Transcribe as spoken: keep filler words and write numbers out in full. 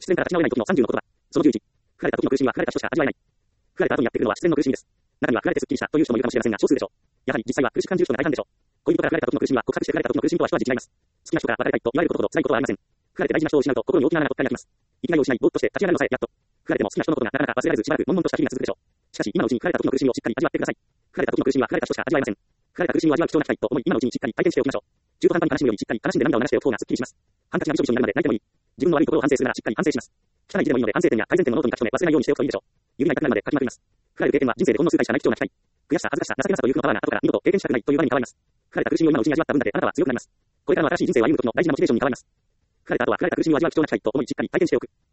失恋から立ち直れない時のさんじゅうの言葉。そのじゅういち。振られた時の苦しみは振られた人しか味わえない。振られた後にやってくるのは失恋の苦しみです。中には振られてスッキリしたという人もいるかもしれませんが、少数でしょう。やはり実際は苦しく感じる人が大半でしょう。恋人から振られた時の苦しみは告白して振られた時の苦しみとは一味違います。好きな人から別れたいと言われることほど辛いことはありません。振られて大事な人を失うと心に大きな穴がぽっかり開きます。生きがいを失い、ぼーっとして立ち上がるのさえやっと。振られても好きな人のことがなかなか忘れられずしばらく悶々とした日々が続くでしょう。しかし今のうちに振られた時の苦しみをしっかり味わってください。振られた時の苦しみは振られた人しか味わえません。振られた苦しみを味わう貴重な機会と思い今のうちにしっかり体験しておきましょう。中途半端に悲しむよりしっかり悲しんで涙を流しておく方がスッキリします。ハンカチがびしょびしょになるまで泣いてもいい。自分の悪いところを反省するならしっかり反省します。汚い字でもいいので反省点や改善点をノートに書き留め忘れないようにしておくといいでしょう。指が痛くなるまで書きまくります。振られる経験は人生でほんの数回しかない貴重な機会。悔しさ、恥ずかしさ、情けなさという負のパワーが後から二度と経験したくないという場面に変わります。振られた苦しみを今のうちに味わった分だけあなたは強くなります。これからの新しい人生を歩む時の大事なモチベーションに変わります。振られた後は振られた苦しみを味わう貴重な機会と思いしっかり体験しておく。